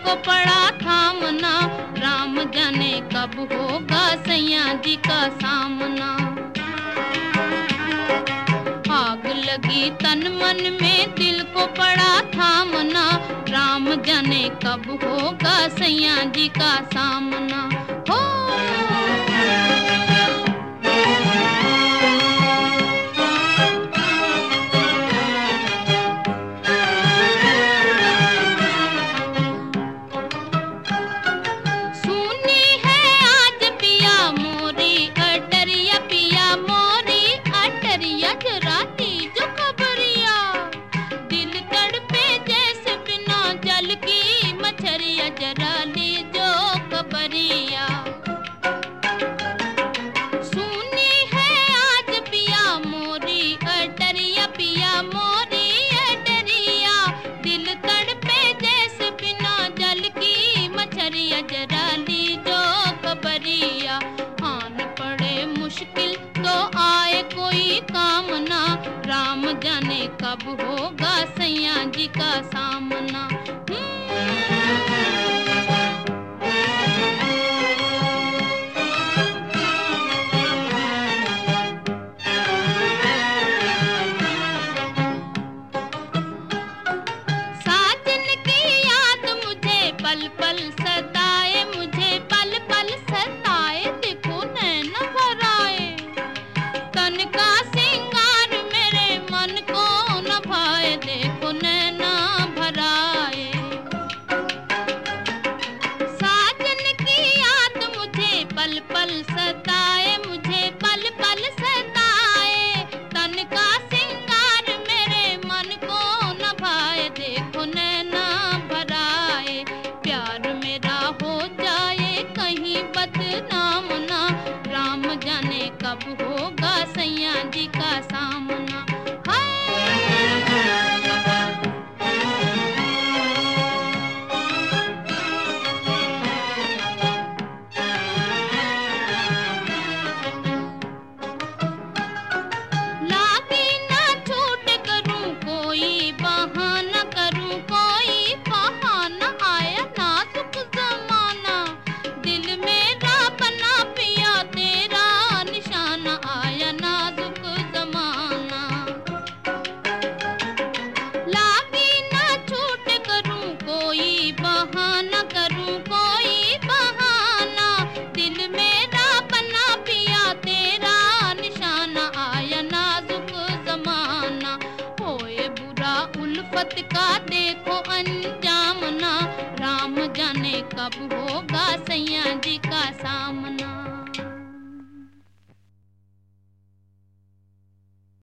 को पड़ा थामना, राम जाने कब होगा सैया जी का सामना। आग लगी तन मन में, दिल को पड़ा थामना, राम जाने कब होगा सैया जी का सामना। हो जरा लीजो खबरिया, सुनी है आज पिया मोरी अटरिया, पिया मोरी अटरिया, दिल तड़पे जैसे बिना जल की मछरिया, जरा लीजो खबरिया। आन पड़े मुश्किल तो आए कोई काम ना, राम जाने कब होगा सैया जी का सामना। पल पल सताए मुझे, पल पल सताए, देखो नैन भराए, तन का सिंगार मेरे मन को न भाए, देखो नैना भराए। साजन की याद मुझे पल पल सताए, मुझे पल पल सताए, तन का सिंगार मेरे मन को न भाए, देखो नैना भराए। प्यार मेरा हो जाए कहीं बदनाम ना, राम जाने कब होगा सैया जी का सामना। लागी ना छूट करूं कोई बहाना, करूं कोई बहाना, आया नाजुक जमाना, दिल मेरा बना पिया तेरा निशाना, आया नाजुक जमाना। लागी ना छूट करूं कोई बहाना, करूं कोई बहाना, दिल मेरा बना पिया तेरा निशाना, आया नाजुक जमाना। होए बुरा उल्फत का देखो अंजाम ना, राम जाने कब होगा सैया जी का सामना।